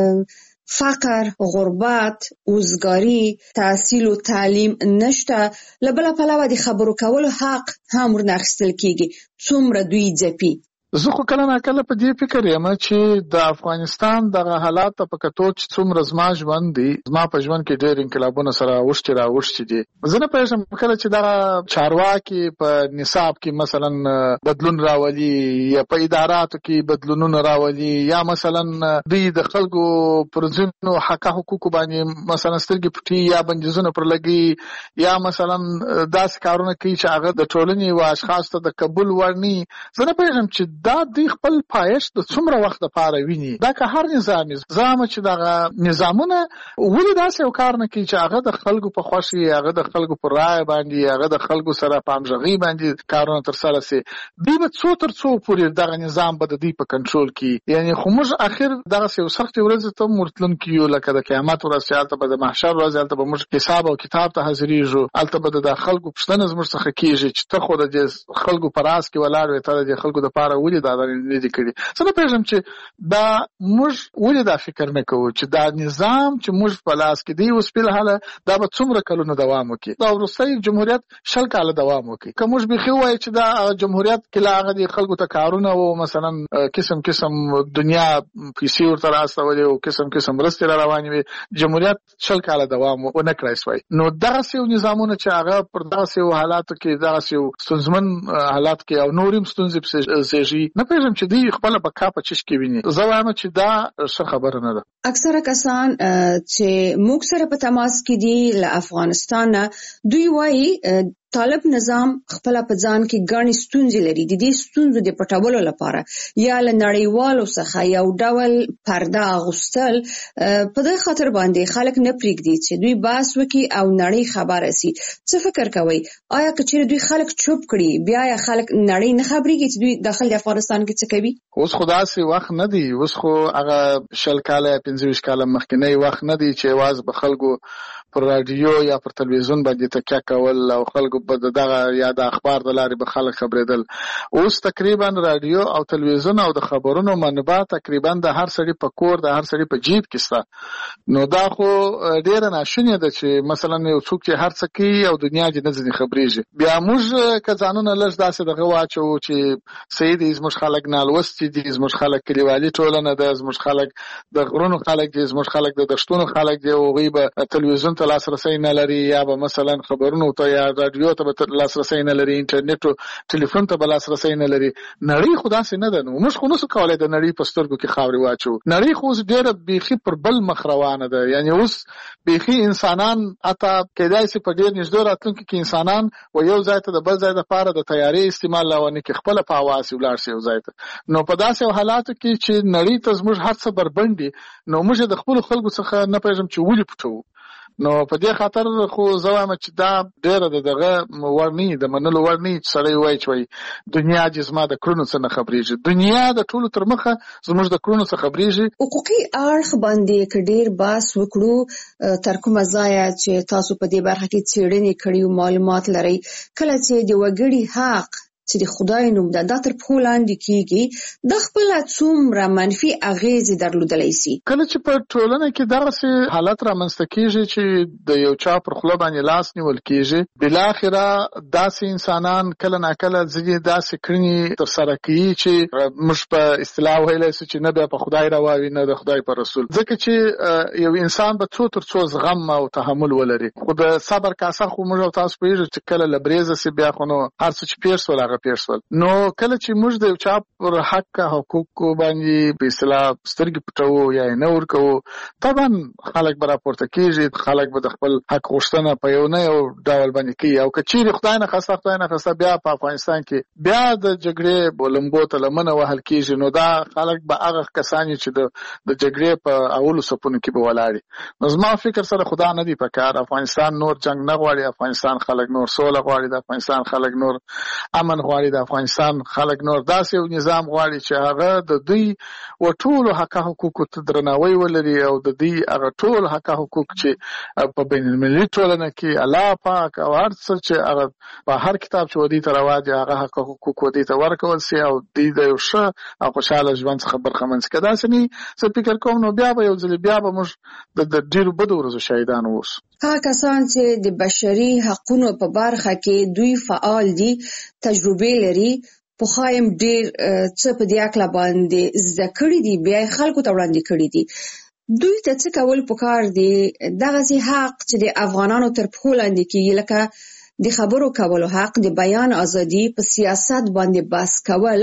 S11: فقر، غربت، وزګاري، تحصیل او تعلیم نشته، له بله پلوه د خبرو کولو حق هم ورنه اخیستل کېږي. څومره دوی ځپي.
S15: زه خو کله نا کله په دې فکر یم چې د افغانستان دغه حالات ته په کتو چې څومره زما ژوند دی، زما په ژوند کې ډېر انقلابونه سره اوښتي را اوښتي دي. زه نه پوهېږم کله چې دغه چارواکي په نصاب کې مثلا بدلون راولي یا په اداراتو کې بدلونونه راولي، یا مثلا دوی د خلکو پر ځینو حقه حقوقو باندې مثلا سترګې پټي یا بندیزونه پر لګي، یا مثلا داسې کارونه کوي چې هغه د ټولنې و اشخاصو ته د قبول وړ نه. زه نه پوهېږم چې دا دوی خپل پایښت د څومره وخت لپاره ویني. دا که هر نظام نظام چې دغه نظامونه ولې داسې یو کار نه کوي چې هغه د خلکو په خوښي، هغه د خلکو په رایه باندې، هغه د خلکو سره په همغږۍ باندې کارونه ترسره سي. دوی به څو تر څو پورې دغه نظام به د دوی په کنټرول کې، یعنی خو موږ اخر دغسې یو سختې ورځې ته هم ورتلونکي یو، لکه د قیامت ورځ چې هلته به د محشر ورځ، هلته به موږ حساب او کتاب ته حاضرېږو، هلته به د خلکو پوښتنه زموږ څخه کېږي چې ته خو د دې خلکو په راز کې ولاړ وې، ته د دې خلکو دپاره ولې دا نه دي کړي. زه نه پوهېږم چې دا موږ ولې دا فکر نه کوو چې دا نظام چې موږ په لاس کې دی اوس فلحاله دا به څومره کلونه دوام وکړي. دا وروستی جمهوریت شل کاله دوام وکړي. که موږ بیخي ووایو چې دا جمهوریت کې لا هغه د خلکو ته کارونه و، مثلا قسم قسم دنیا پیسې ورته رااستولې او قسم قسم مرستې را روانې وې، جمهوریت شل کاله دوام ونه کړی سوی. نو دغسې یو نظامونه چې هغه پر دغسې یو حالاتو کې، دغسې یو ستونزمن حالات کې او نور هم ستونزې پسې زېږي، نه پوهېږم چې دوی خپله بقا په چش کې ویني. زه وایم چې دا ښه خبره نه ده.
S6: اکثره کسان چې موږ سره په تماس کې دي له افغانستان نه، دوی وایي طالب نظام خپل په ځان کې ګڼې ستونزې لري. د دې ستونزو د پټولو لپاره یا له نړیوالو څخه یو ډول پرده اغوستل په دې خاطر باندې خلک نه پرېږدي چې دوی بحث وکړي او نړۍ خبره سي. څه فکر کوئ؟ آیا که چېرې دوی خلک چوپ کړي بیا یا خلک نړۍ نه خبرېږي چې دوی داخل د افغانستان کې څه کوي؟
S15: اوس خو داسې وخت نه دی. اوس خو هغه شل کاله یا پنځه ویشت کاله مخکینی وخت نه دی چې یوازې به خلکو پر رادیو یا پر تلویزیون باندې تکیه کول او خلکو په دغه یا د اخبار د لارې به خلک خبرېدل. اوس تقریبا رادیو او تلویزیون او د خبرونو منبع تقریبا د هر سړي په کور، د هر سړي په جیب کې شته. نو دا خو ډېره ناشونې ده چې مثلا یو څوک چې هر څه کوي او دنیا دې نه ځینې خبرېږي. بیا موږ که ځانونه لږ داسې دغه واچوو چې صحیح دی، زموږ خلک نالوستي دي، زموږ خلک کلیوالي ټولنه ده، زموږ خلک د غرونو خلک دي، زموږ خلک د دښتونو خلک دي، هغوی به تلویزیون ته لاسرسی نه لري، یا به مثلا خبرونو ته یا رادیو ته به لاسرسی نه لري، انټرنیټ او ټلیفون ته به لاسرسی نه لري. نړۍ خو داسې نه ده. نو موږ خو نسو کولی د نړۍ په سترګو کې خاورې واچو. نړۍ خو اوس ډېره بیخي پر بل مخ روانه ده. یعنې اوس بیخي انسانان حتی کیدای شي په ډېر نږدې راتلونکي کې انسانان و یو ځای ته د بل ځای دپاره د تیارې استعمال ونه کړي، خپله په هوا سي ولاړ شي یو ځای ته. نو په داسې حالاتو کې چې نړۍ ته زموږ هر څه بربنډ دي، نو موږ د خپلو خلکو څخه نه پوهېږم چې ولې پټوو. نو په دې خاطر خو زه وایم چې دا ډېره د دغه وړ نه وي، د منلو وړ نه وي چې سړی ووایي چې وایي دنیا چې زما د کړنو څه نه خبرېږي. دنیا د ټولو تر مخه زموږ د کړنو څه خبرېږي.
S6: حقوقي اړخ باندې که ډېر بحث وکړو، تر کومه ځایه چې تاسو په دې برخه کې څېړنې کړي او معلومات لرئ، کله چې د وګړي حق چې د خدای نوم ده دا تر پښو لاندې کېږي، د خپله څومره منفي اغېزې درلودلی سي؟
S15: کله چې په ټولنه کې دغسې حالت رامنځته کېږي چې د یو چا پر خوله باندې لاس نیول کېږي، بالاخره داسې انسانان کله ناکله ځینې داسې کړنې ترسره کوي چې موږ په اصطلاح ویلی سو چې نه بیا په خدای روا وي نه د خدای په رسول. ځکه چې یو انسان به څو تر څو زغم او تحمل ولري. خو د صبر کاسه خو موږ او تاسو پوهېږو چې کله له بریځه سي بیا خو نو هر څه چې پېښ سول هغه پېښ سول. نو کله چې موږ د یو چا پر حق حقوقو باندې په اصطلاح سترګې پټوو یا یې نه ورکوو، طبعا خلک به راپورته کېږي، خلک به د خپل حق غوښتنه په یو نه یو ډول باندې کوي. او که چیرې خدای نخواسته خدای نخواسته بیا په افغانستان کې بیا د جګړې لمبو ته لمنه وهل کېږي، نو دا خلک به هغه کسان چې د د جګړې په اولو صفونو کې به ولاړي. نو زما فکر سره خدا نه دی پکار. افغانستان نور جنگ نه غواړي، افغانستان خلک نور سوله غواړي، د افغانستان خلک نور امن غواړي، د افغانستان خلک نور داسې یو نظام غواړي چې هغه د دوی و ټولو حق حقوقو ته درناوی ولري او د دوی هغه ټول حق حقوق چې په بین المللي ټولنه کې الله پاک او هر څه چې هغه په هر کتاب چې ودی ته رواج هغه حق حقوق ودی ته ورکول سي او دوی د یو ښه او خوشحاله ژوند څخه برخمن سي. که داسې نه زه فکر کوم نو بیا به یو ځل بیا به موږ د ډېرو بدو ورځو شاهدان اوسو.
S6: هغه کسان چې د بشري حقونو په برخه کې دوی فعال دي، تجربه لري، پخوایم ډېر څه په دې اړه باندې زده کړي دي، بیا خلکو ته وړاندې کړي دي، دوی ته څه کول پکار دي دغسې حق چې د افغانانو تر پښو لاندې کېږي، لکه د خبرو کولو حق، د بیان ازادي، په سیاست باندې بحث کول، په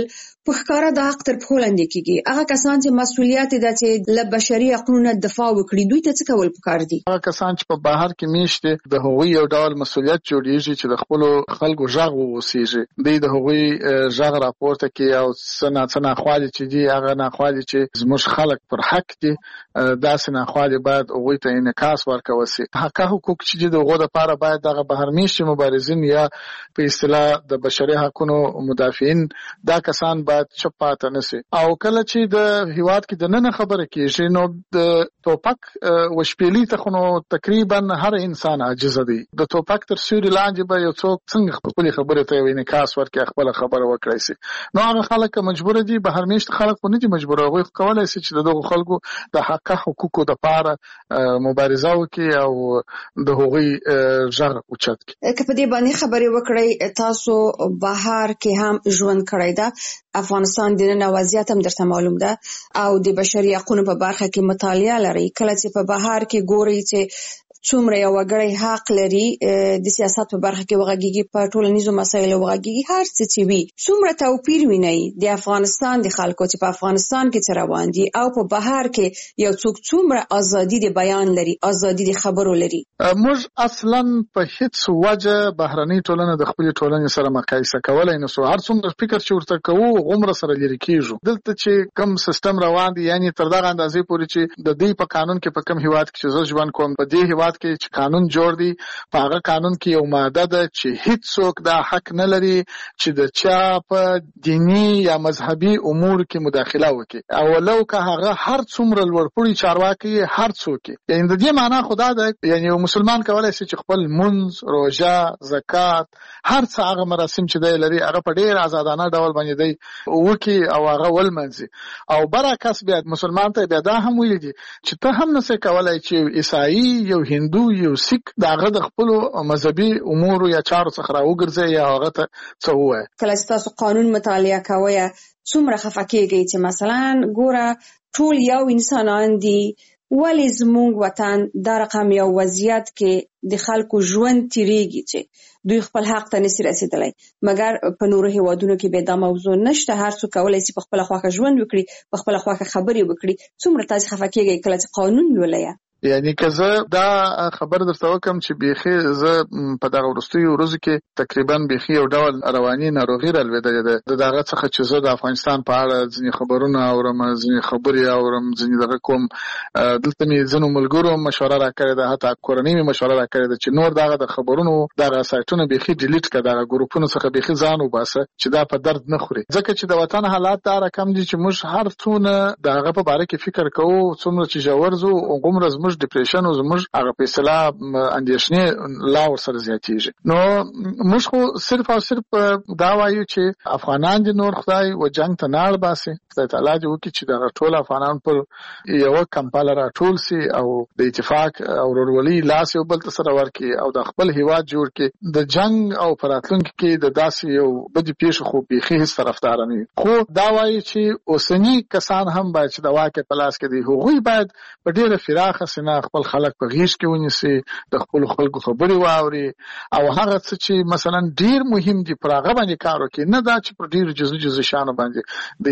S11: په ښکاره د حق تر پښو لاندې کیږي. هغه کسان چې مسؤلیت ده چې له بشري حقوقو دفاع وکړي دوی ته څه کول پکار دي؟
S15: هغه کسان چې په بهر کې میشته د هغوی یو ډول مسؤلیت جوړیږي چې د خپل خلکو ژغ ووسیږي. دوی د هغوی ژغ راپورته کوي او څنګه څنګه خواږي چې دی هغه نه خواږي چې زموږ خلک پر حق دي داسې نه خواږي باید هغوی ته انعکاس ورکول شي. حق حقوق چې د هغو لپاره باید دغه بهر میشته مبارزین یا په اصطلاح د بشري حقوقو مدافعین دا کسان باید چپ پاتې نشي. او کله چې د هیواد کې د نن خبره کیږي نو د توپک وشپېلي ته خو تقریبا هر انسان عاجز دی. د توپک تر سیوري لاندې به یو څوک څنګه خپل خبره ته انعکاس ورکړي خپل خبره وکړي سي. نو هغه خلک مجبور دي بهر میشت خلک نه دي مجبور هغه کولای شي چې دغه خلکو د حق حقوقو د پاره مبارزه وکړي او د هغوی ژغ اوچت کړي.
S11: که په دې باندې خبرې وکړي تاسو بهر کې هم ژوند کړی دا افغانستان د نن وضعیت هم درته معلوم ده او د بشري حقوقو په برخه کې مطالعه لري. کله چې په بهر کې ګوري چې څومره یو وګړی حق لري د سیاست په برخه کې وغږیږي په ټولنیزو مسایلو وغږیږي هر څه چې وي څومره توپیر ویني د افغانستان د خلکو چې په افغانستان کې څه روان دي او په بهر کې یو څوک څومره ازادي د بیان لري ازادي د خبرو لري.
S15: موږ اصلا په هیڅ وجه بهرنۍ ټولنه د خپل ټولنې سره مقایسه کولای نه سو. هر څومره فکر چې ورته کوو غومره سره لري کیږو. دلته چې کم سیستم روان دي یعنی تر دغه اندازې پورې چې د دې په قانون کې په کم هیواد کې چې زه ژوند کوم په دې هیواد کې چې قانون جوړ دی په هغه قانون کې یو ماده ده چې هیڅ څوک دا حق نه لري چې د چا په دینی یا مذهبي امور کې مداخله وکړي او لو که هغه هر څومره لوړپوړي چارواکي هر څوک یعنی د دې معنا خدا ده یعنی یو مسلمان کولای شي چې خپل منځ روژه زکات هر څه هغه مراسم چې دی لري هغه په ډیر آزادانه ډول باندې دی وکي او هغه ولمنځي او برعکس بیا مسلمان ته بیا دا هم ویل دي چې ته هم نسې کولای چې عیسائی یو هندو یو سیک داغه د خپل مذهبي امور یا چارو څخه راوګرځي یا هغه ته څه وایي.
S11: کله چې تاسو قانون مطالعه کوئ څومره خفه کېږئ چې مثلا ګوره ټول یو انسانان دي ولې زموږ وطن دا رقم یو وضعیت کې د خلکو ژوند تیریږي چې دوی خپل حق ته نشي رسیدلی مګر په نورو هیوادونو کې به دا موضوع نشته هر څوک کولای شي په خپل خواخه ژوند وکړي په خپل خواخه خبرې وکړي. څومره تاسو خفه کېږئ کله چې قانون لولئ؟
S15: یعنی که زه دا خبر درته وکم چې بیخي زه په دغه وروستیو ورځو کې تقریبا بیخي یو ډول رواني ناروغي رالوېدلې ده د دغه څخه چې زه د افغانستان په اړه ځینې خبرونه اورم ځینې خبرې اورم ځینې دغه کوم دلته مې ځینو ملګرو مشوره راکړې ده حتی کورنۍ مې مشوره راکړې ده چې نور دغه د خبرونو دغه سایټونه بیخي ډیلیټ کړه دغه ګروپونو څخه بیخي ځان وباسه چې دا په درد نه خوري ځکه چې د وطن حالات دا رقم دي چې موږ هر څونه دغه په باره کې فکر کوو څومره چې ژور ځو غومره زموږ ډیپریشن او زموږ هغه په اصطلاح اندېښنې لا ورسره زیاتېږي. نو موږ خو صرف او صرف دا وایو چې افغانان دي نور خدای و جنگ ته نه اړ باسي خدای تعالی دې وکړي چې دغه ټول افغانان پر یوه کمپاله راټول سي او د اتفاق او ورورولۍ لاس یو بل ته سره ورکړي او د خپل هیواد جوړ کړي. د جنگ او په راتلونکي کې د داسې یو بدې پیښې خو بیخي هېڅ طرفدار نه وي خو دا وایي چې اوسني کسان هم باید چې د واکې په لاس کې دي هغوی باید په ډېره پراخه سینه خپل خلک په غیږ کې ونیسي د خپلو خلکو خبرې واوري او هغه څه چې مثلا ډېر مهم دي پر هغه باندې کار وکړي نه دا چې پر ډېرو جزو جزو شیانو باندې د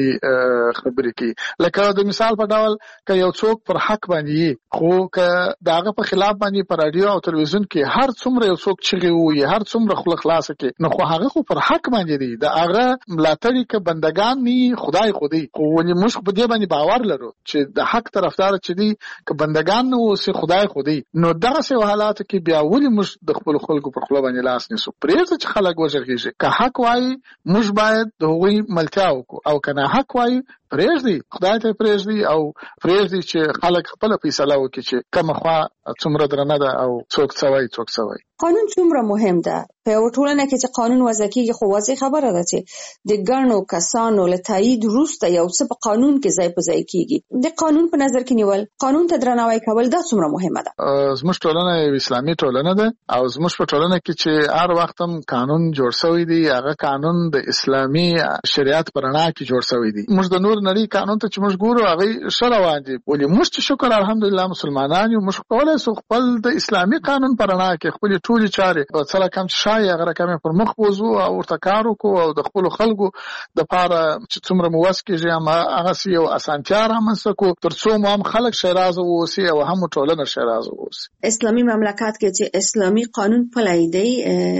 S15: خبرې کوي. لکه د مثال په ډول که یو څوک پر حق باندې خو که د هغه په خلاف باندې په راډیو او تلویزیون کې هر څومره یو څوک چغې ووایي هر څومره خوله خلاصه کړي نو خو هغه خو پر حق باندې دی د هغه ملاتړي که بندګان نه خدای خو دی خو ولې موږ په دې باندې باور لرو چې د حق طرفدار چې دی که بندګان نه اوسي خدای خو دی نو دغسې حالاتو کې بیا ولې موږ د خپلو خلکو پر خوله باندې لاس نیسو پرېږده چې خلک وغږېږي که حق وایي موږ باید د هغوی ملتیا وکړو او که نه حق وایي پرېږدي خدای ته پرېږدي او پرېږدي چې خلک خپله فیصله وکړي چې کومه خوا څومره درنه ده او څوک څه وایي څوک څه وایي.
S11: قانون څومره مهم ده په یوه ټولنه کې چې قانون وضع کېږي خو واضح خبره ده چې د ګڼو کسانو له تایید وروسته یو څه په قانون کې ځای په ځای کېږي. د قانون په نظر کې نیول قانون ته درناوی کول دا څومره مهمه ده.
S15: زموږ ټولنه یو اسلامي ټولنه ده او زموږ په ټولنه کې چې هر وخت هم قانون جوړ شوی دی هغه قانون د اسلامي شریعت په رڼا کې جوړ شوی دی. موږ د نور نور نړۍ قانون ته چې موږ ګورو هغه ښه روان دي. ولې موږ چې شکر الحمدلله مسلمانان یو، موږ کولی شو خپل د اسلامي قانون په رڼا کې خپلې ټولې چارې په څه رقم چې ښایي هغه رقم یې پر مخ بوځو او ورته کار وکړو او د خپلو خلکو دپاره چې څومره مو وس کېږي هماغسې یو اسانتیا رامنځته کړو تر څو مو هم خلک ښېرازه واوسي او هم ټولنه ښېرازه واوسي.
S11: اسلامي مملکت کې چې اسلامي قانون پلی دی،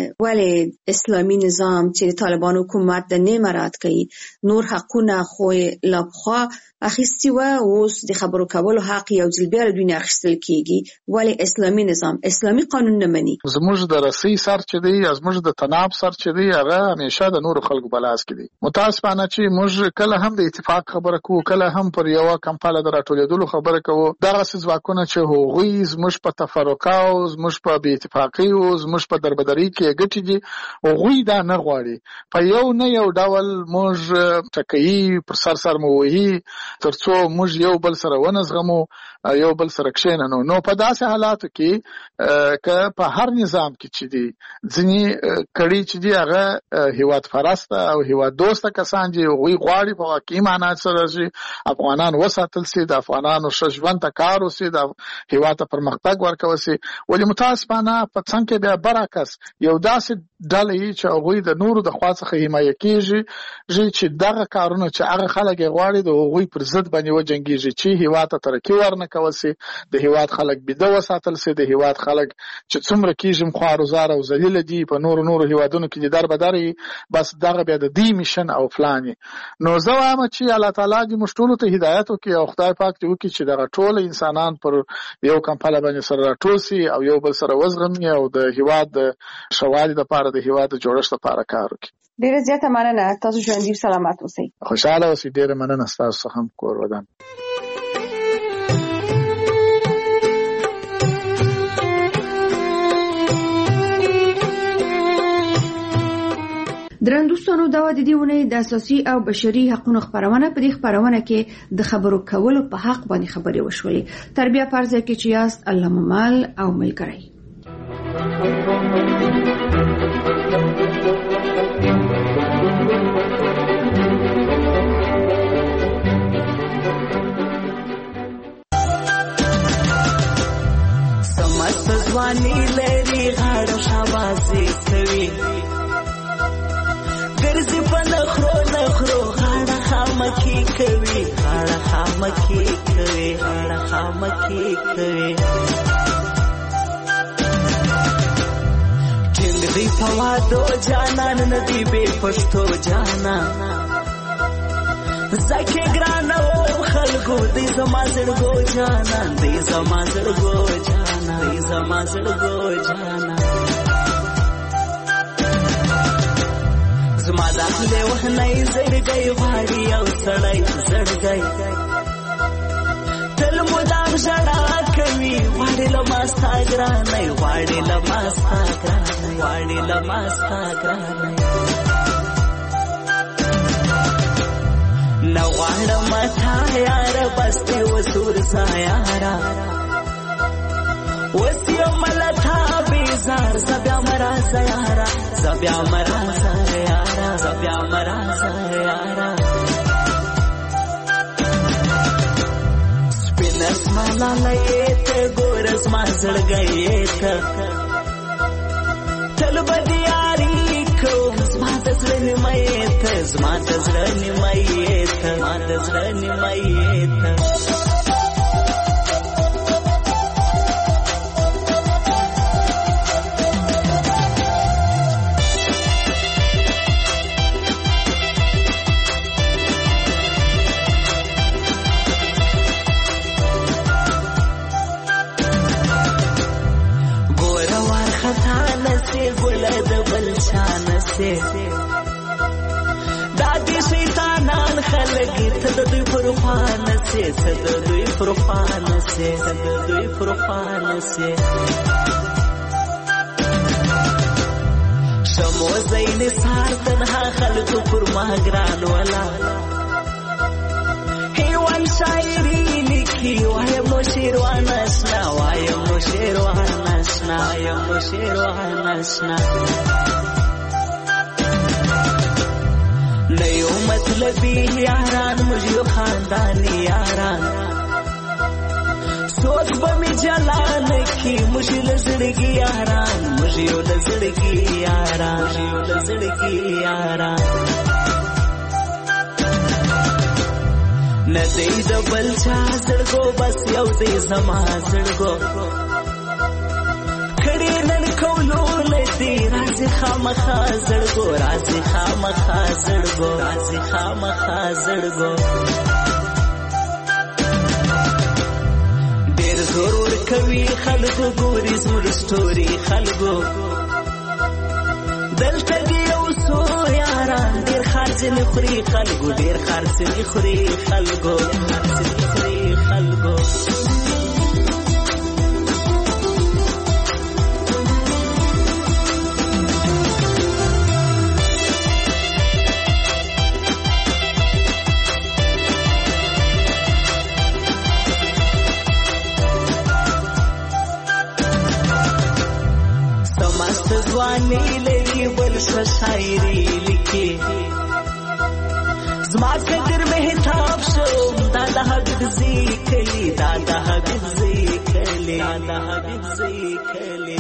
S11: ولې اسلامي نظام چې د طالبان حکومت د نه مراعات کوي، نور حقونه خو لا پخوا اخیستي وه، اوس د خبرو کولو حق یو ځل بیا له دوی نه اخیستل کېږي. ولې اسلامي نظام اسلامي قانون نه مني؟
S15: زموږ د رسۍ سر چې دی، زموږ د تناب سر چې دی، هغه همیشه د نورو خلکو په لاس کې دی. متاسفانه چې موږ کله هم د اتفاق خبره کوو، کله هم پر یوه کمپاله د راټولېدلو خبره کوو. دغسې ځواکونه چې هغوی زموږ په تفرقه او زموږ په بې اتفاقۍ او زموږ په دربدرۍ کې ګټې دي، هغوی دا نه غواړي. په یو نه یو ډول موږ ټکوي، پر سر سر مو وهي تر څو موږ یو بل سره ونه زغمو، یو بل سره کښېننو. نو په داسې حالاتو کې که په هر نظام کې چې دي ځینې کړي چې دي هغه هیواد پرسته او هیواد دوسته کسان دي، هغوی غواړي په واقعي معنا سره چې افغانان وساتل سي، د افغانانو ښه ژوند ته کار وسي، د هیواد ته پرمختګ ورکول سي. ولې متاسفانه په څنګ کې بیا برعکس یو داسې ډله یي چې هغوی د نورو د خوا څخه حمایه کېږي چې دغه کارونه چې هغه خلک یې غواړي د هغوی پر ضد باندې وجنګېږي چې هیواد ته ترقي ورنه کول سي، د هیواد خلک بیده وساتل سي، د هیواد خلک چې څومره کېږي خوارزار او ذلیله دي په نورو نورو هیوادونو کې دي در بدر یي، بس دغه بیا د دې میشن او پلان یي. نو زه وایم چې الله تعالی دې موږ ټولو ته هدایت وکړي او خدای پاک دې وکړي چې دغه ټول انسانان پر یو کمپله باندې سره راټول سي او یو بل سره وزغمي او د هیواد د ښه والي دپاره د هیواد د جوړښت لپاره کار وکړي.
S11: ډېره زیاته مننه. تاسو ژوندي سلامت اوسئ.
S15: خوشحاله اوسئ. ډېره مننه ستاسو څخه هم کور ودان.
S6: درندوستانو دا و د دې ونې د اساسي او بشري حقوقو خبرونه. په دې خبرونه کې د خبرو کولو په حق باندې خبرې وشولې. تربیه فرض کې چې یاست الله ممال او ملګری.
S16: سمست ځواني لري غاړه شاباسي کوي، ګرځي په نخرو نخرو غاړه خامکي کوي، غاړه خامکي کوي، غاړه خامکي کوي. ټینګ دی په وادو جانان ندی بې پښتو جانان، زکه ګران او خلکو دی زما زړګو جانان، دی زما زړګو جانان، دی زما زړګو جانان. زما داخله وهنای زړګي غواړي او سړی زړګي تل مدام ژړا کوي، غواړي له ما ستا ګرانۍ، غواړي له ما ستا ګرانۍ، غواړي له ما ستا ګرانۍ. نه غواړم تا یاره بس دې وسور سا یاره، اوس یم له تا بیزار، زه بیا مرازه یاره، زه بیا مرازه یاره، زه بیا مرازه یاره. سپین اسمانه ته ګور زما زړګی ته تل به دې یاري کوم، زما د زړه نیمه ته، زما د زړه نیمه ته، زما د زړه نیمه ته. دا دې شیطانان خلک ته د دوی پر خوانه سي، ته د دوی پر خوانه سي، ته د دوی پر خوانه سي. شمو زین سار تنها خلکو پر ما ګران ولا هیوان شاعري لیکي، وایم نو شیروان اشنا، وایم نو شیروان اشنا، وایم نو شیروان اشنا. نه یو مطلب مطلبی یاران موږ یو خاندانی یاران سوچ به می جلان کی موږ لزړګي یاران موږ یو لزړګي یاران موږ یو لزړګي یاران ندی د بل چا زړګو بس یو دی زما زړګو کړي نن کولو لدی راځي خامخا زړګو راځي خامخا زړګو راځي خامخا زړګو ډېر ضرور کوي خلکو ګوري زموږ سټوري خلکو دلته دی یو څو یاران ډېر خرڅ نه خوري خلکو ډېر خرڅ نه خوري خلکو خرڅ نه خوري خلکو ځواني لري بل څه شاعري لیکي زما فکر مهتاب شو دا د حبیب زی کلی دا د حبیب زی کلی دا د حبیب زی کلی